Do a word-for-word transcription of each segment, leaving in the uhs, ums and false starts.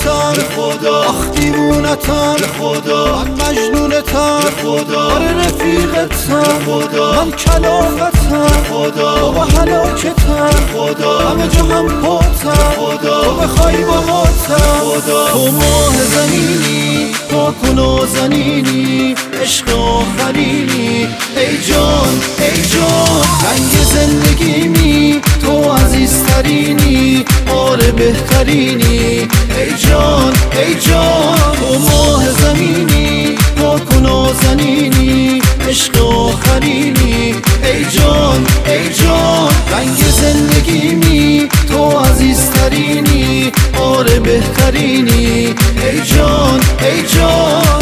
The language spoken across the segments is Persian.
دیوونتم به خدا، آخ دیوونتم به خدا، من مجنونتم به خدا، آره رفیقتم به خدا، من کلافتم به خدا، بابا هلاکتم به خدا، همه جا هم پاتم به خدا، تو بخوای با ماتم خدا. تو ماه زمینی پاکن و زنینی، عشق آخرینی، ای جان ای جان رنگ زندگیمی، تو عزیزترینی، آره بهترینی، ای جان ای جان. تو ماه زمینی پاکن و زنینی، عشق آخرینی، ای جان ای جان رنگ زندگیمی، تو عزیزترینی، آره بهترینی، ای جان ای جان.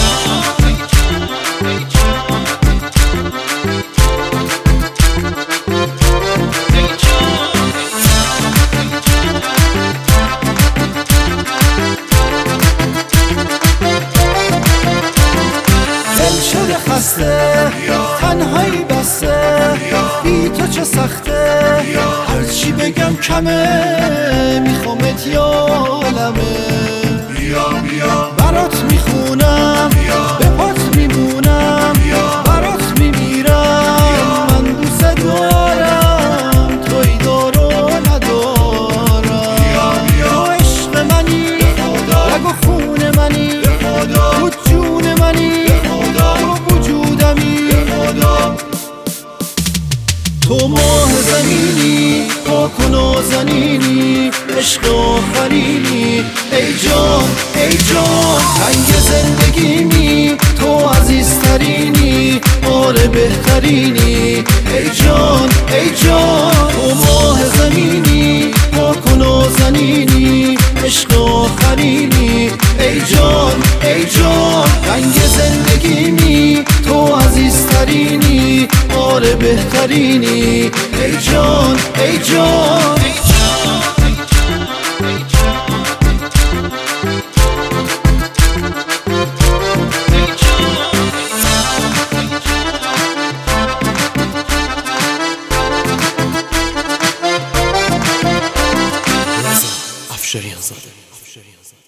دل شده خسته تنهایی بسته، بی تو چه سخته، هرچی بگم کمه، میخوامت یا عالمه، برات میخونم به پات میمونم، برات میمیرم، من دوست دارم، توی دار و ندارم، تو عشق منی، رگ و خون منی، تو جون منی، تو وجودمی، تو ماه زمینی پاکن و زنینی، عشق آخرینی، ای جان ای جان رنگ زندگیمی، تو عزیزترینی، آره بهترینی، ای جان ای جان. تو ماه زمینی پاکن و زنینی، عشق آخرینی، ای جان ای جان رنگ زندگیمی، تو عزیزترینی، آره بهترینی، ای جان ای جان. افشاریان زاده.